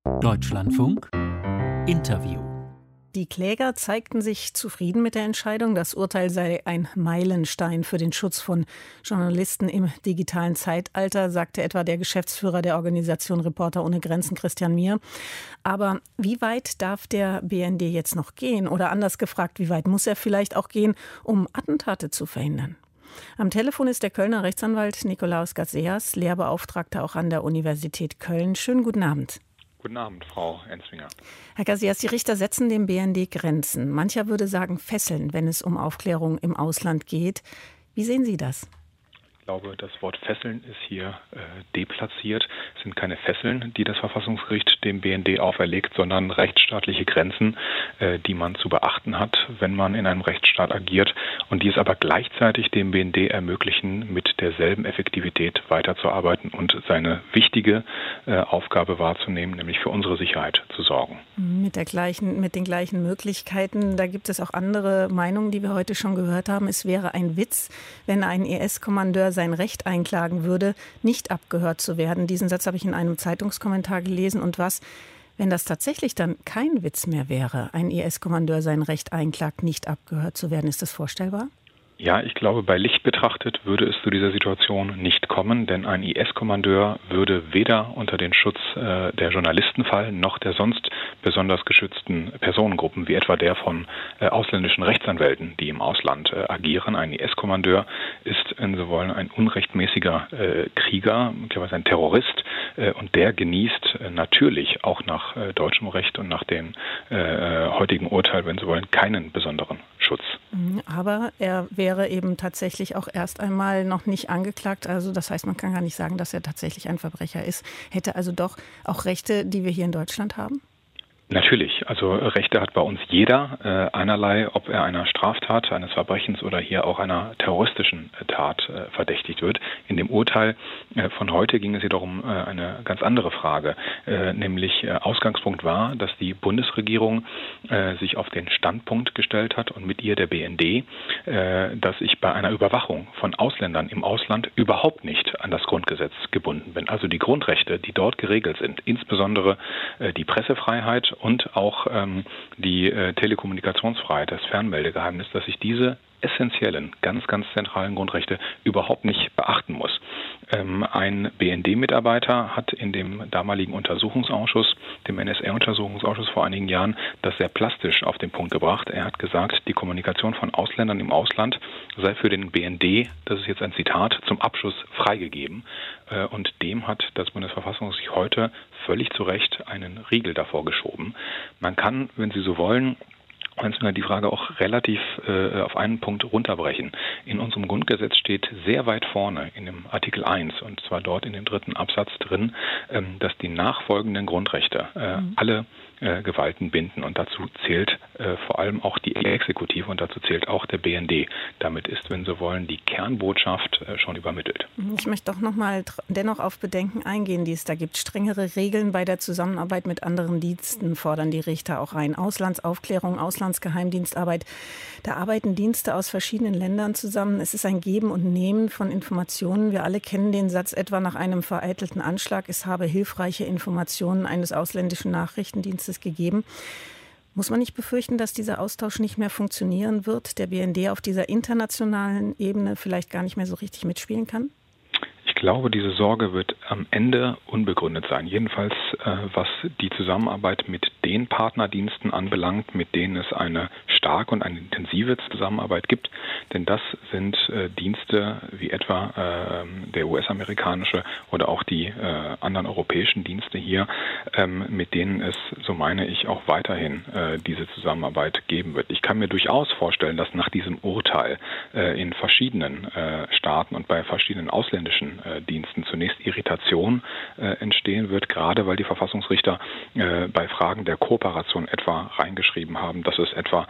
Deutschlandfunk Interview. Die Kläger zeigten sich zufrieden mit der Entscheidung. Das Urteil sei ein Meilenstein für den Schutz von Journalisten im digitalen Zeitalter, sagte etwa der Geschäftsführer der Organisation Reporter ohne Grenzen, Christian Mier. Aber wie weit darf der BND jetzt noch gehen? Oder anders gefragt, wie weit muss er vielleicht auch gehen, um Attentate zu verhindern? Am Telefon ist der Kölner Rechtsanwalt Nikolaus Gatseas, Lehrbeauftragter auch an der Universität Köln. Schönen guten Abend. Guten Abend, Frau Enzwinger. Herr Gatseas, die Richter setzen dem BND Grenzen. Mancher würde sagen Fesseln, wenn es um Aufklärung im Ausland geht. Wie sehen Sie das? Ich glaube, das Wort Fesseln ist hier deplatziert. Es sind keine Fesseln, die das Verfassungsgericht dem BND auferlegt, sondern rechtsstaatliche Grenzen, die man zu beachten hat, wenn man in einem Rechtsstaat agiert und die es aber gleichzeitig dem BND ermöglichen, mit derselben Effektivität weiterzuarbeiten und seine wichtige Aufgabe wahrzunehmen, nämlich für unsere Sicherheit zu sorgen. Mit den gleichen Möglichkeiten. Da gibt es auch andere Meinungen, die wir heute schon gehört haben. Es wäre ein Witz, wenn ein IS-Kommandeur sein Recht einklagen würde, nicht abgehört zu werden. Diesen Satz habe ich in einem Zeitungskommentar gelesen. Und was, wenn das tatsächlich dann kein Witz mehr wäre, ein IS-Kommandeur sein Recht einklagt, nicht abgehört zu werden? Ist das vorstellbar? Ja, ich glaube, bei Licht betrachtet würde es zu dieser Situation nicht kommen, denn ein IS-Kommandeur würde weder unter den Schutz der Journalisten fallen, noch der sonst besonders geschützten Personengruppen, wie etwa der von ausländischen Rechtsanwälten, die im Ausland agieren. Ein IS-Kommandeur ist, wenn Sie wollen, ein unrechtmäßiger Krieger, möglicherweise ein Terrorist, und der genießt natürlich auch nach deutschem Recht und nach dem heutigen Urteil, wenn Sie wollen, keinen besonderen Schutz. Aber er wäre eben tatsächlich auch erst einmal noch nicht angeklagt. Also das heißt, man kann gar nicht sagen, dass er tatsächlich ein Verbrecher ist. Hätte also doch auch Rechte, die wir hier in Deutschland haben? Natürlich, also Rechte hat bei uns jeder, einerlei, ob er einer Straftat, eines Verbrechens oder hier auch einer terroristischen Tat verdächtigt wird. In dem Urteil von heute ging es jedoch um eine ganz andere Frage, nämlich Ausgangspunkt war, dass die Bundesregierung sich auf den Standpunkt gestellt hat und mit ihr der BND, dass ich bei einer Überwachung von Ausländern im Ausland überhaupt nicht an das Grundgesetz gebunden bin. Also die Grundrechte, die dort geregelt sind, insbesondere die Pressefreiheit und auch die Telekommunikationsfreiheit, das Fernmeldegeheimnis, dass ich diese essentiellen, ganz zentralen Grundrechte überhaupt nicht beachten muss. Ein BND-Mitarbeiter hat in dem damaligen Untersuchungsausschuss, dem NSA-Untersuchungsausschuss vor einigen Jahren, das sehr plastisch auf den Punkt gebracht. Er hat gesagt, die Kommunikation von Ausländern im Ausland sei für den BND, das ist jetzt ein Zitat, zum Abschluss freigegeben. Und dem hat das Bundesverfassungsgericht heute völlig zu Recht einen Riegel davor geschoben. Man kann, wenn Sie so wollen, die Frage auch relativ auf einen Punkt runterbrechen. In unserem Grundgesetz steht sehr weit vorne in dem Artikel 1, und zwar dort in dem 3. Absatz drin, dass die nachfolgenden Grundrechte alle Gewalten binden, und dazu zählt vor allem auch die Exekutive und dazu zählt auch der BND. Damit ist, wenn Sie wollen, die Kernbotschaft schon übermittelt. Ich möchte doch dennoch auf Bedenken eingehen, die es da gibt. Strengere Regeln bei der Zusammenarbeit mit anderen Diensten fordern die Richter auch ein. Auslandsaufklärung, Auslandsgeheimdienstarbeit. Da arbeiten Dienste aus verschiedenen Ländern zusammen. Es ist ein Geben und Nehmen von Informationen. Wir alle kennen den Satz etwa nach einem vereitelten Anschlag, es habe hilfreiche Informationen eines ausländischen Nachrichtendienstes gegeben. Muss man nicht befürchten, dass dieser Austausch nicht mehr funktionieren wird, der BND auf dieser internationalen Ebene vielleicht gar nicht mehr so richtig mitspielen kann? Ich glaube, diese Sorge wird am Ende unbegründet sein. Jedenfalls, was die Zusammenarbeit mit den Partnerdiensten anbelangt, mit denen es eine starke und eine intensive Zusammenarbeit gibt. Denn das sind Dienste wie etwa der US-amerikanische oder auch die anderen europäischen Dienste hier, mit denen es, so meine ich, auch weiterhin diese Zusammenarbeit geben wird. Ich kann mir durchaus vorstellen, dass nach diesem Urteil in verschiedenen Staaten und bei verschiedenen ausländischen Diensten zunächst Irritation entstehen wird, gerade weil die Verfassungsrichter bei Fragen der Kooperation etwa reingeschrieben haben, dass es etwa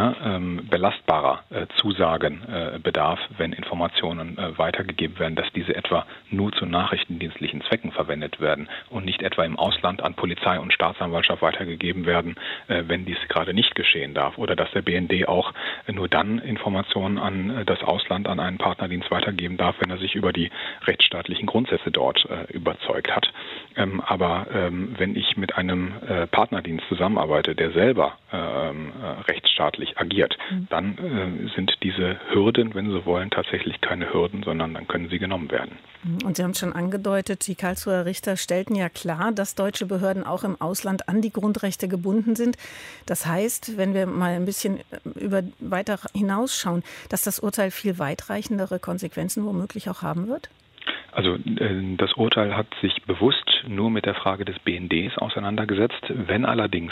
belastbarer Zusagen bedarf, wenn Informationen weitergegeben werden, dass diese etwa nur zu nachrichtendienstlichen Zwecken verwendet werden und nicht etwa im Ausland an Polizei und Staatsanwaltschaft weitergegeben werden, wenn dies gerade nicht geschehen darf, oder dass der BND auch nur dann Informationen an das Ausland, an einen Partnerdienst weitergeben darf, wenn er sich über die rechtsstaatlichen Grundsätze dort überzeugt hat. Aber wenn ich mit einem Partnerdienst zusammenarbeite, der selber rechtsstaatlich agiert, dann sind diese Hürden, wenn Sie wollen, tatsächlich keine Hürden, sondern dann können sie genommen werden. Und Sie haben es schon angedeutet, die Karlsruher Richter stellten ja klar, dass deutsche Behörden auch im Ausland an die Grundrechte gebunden sind. Das heißt, wenn wir mal ein bisschen weiter hinausschauen, dass das Urteil viel weitreichendere Konsequenzen womöglich auch haben wird? Also das Urteil hat sich bewusst nur mit der Frage des BNDs auseinandergesetzt. Wenn allerdings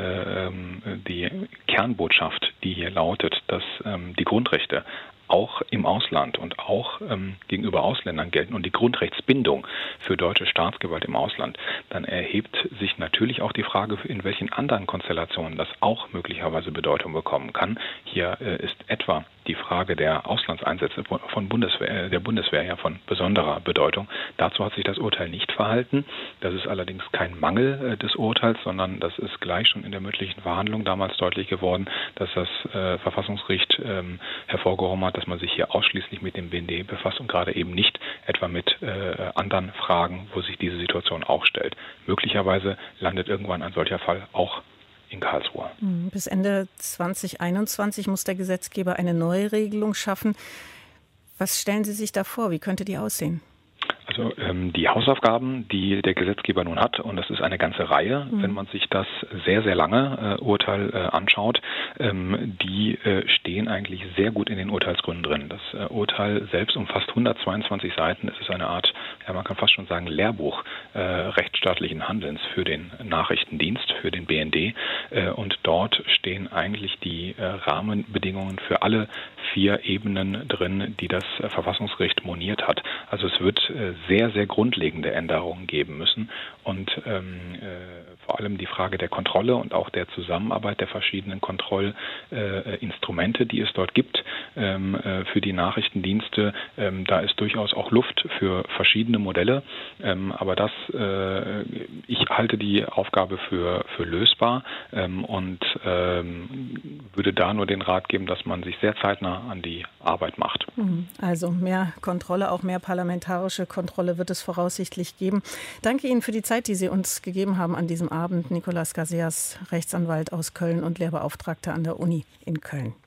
die Kernbotschaft, die hier lautet, dass die Grundrechte auch im Ausland und auch gegenüber Ausländern gelten und die Grundrechtsbindung für deutsche Staatsgewalt im Ausland, dann erhebt sich natürlich auch die Frage, in welchen anderen Konstellationen das auch möglicherweise Bedeutung bekommen kann. Hier ist etwa die Frage der Auslandseinsätze der Bundeswehr ja von besonderer Bedeutung. Dazu hat sich das Urteil nicht verhalten. Das ist allerdings kein Mangel des Urteils, sondern das ist gleich schon in der mündlichen Verhandlung damals deutlich geworden, dass das Verfassungsgericht hervorgehoben hat, dass man sich hier ausschließlich mit dem BND befasst und gerade eben nicht etwa mit anderen Fragen, wo sich diese Situation auch stellt. Möglicherweise landet irgendwann ein solcher Fall auch in Karlsruhe. Bis Ende 2021 muss der Gesetzgeber eine neue Regelung schaffen. Was stellen Sie sich da vor? Wie könnte die aussehen? Also die Hausaufgaben, die der Gesetzgeber nun hat, und das ist eine ganze Reihe, wenn man sich das sehr, sehr lange Urteil anschaut, die stehen eigentlich sehr gut in den Urteilsgründen drin. Das Urteil selbst umfasst 122 Seiten. Es ist eine Art, ja, man kann fast schon sagen, Lehrbuch rechtsstaatlichen Handelns für den Nachrichtendienst, für den BND. Und dort stehen eigentlich die Rahmenbedingungen für alle 4 Ebenen drin, die das Verfassungsgericht moniert hat. Also es wird sehr, sehr grundlegende Änderungen geben müssen und vor allem die Frage der Kontrolle und auch der Zusammenarbeit der verschiedenen Kontrollinstrumente, die es dort gibt für die Nachrichtendienste. Da ist durchaus auch Luft für verschiedene Modelle, aber ich halte die Aufgabe für lösbar und würde da nur den Rat geben, dass man sich sehr zeitnah an die Arbeit macht. Also mehr Kontrolle, auch mehr parlamentarische Kontrolle wird es voraussichtlich geben. Danke Ihnen für die Zeit, die Sie uns gegeben haben an diesem Abend. Nicolas Gazeas, Rechtsanwalt aus Köln und Lehrbeauftragter an der Uni in Köln.